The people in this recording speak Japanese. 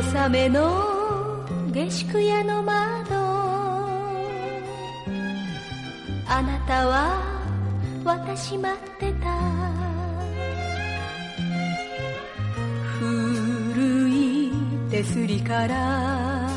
納めの下宿屋の窓、あなたは私待ってた。古い手すりから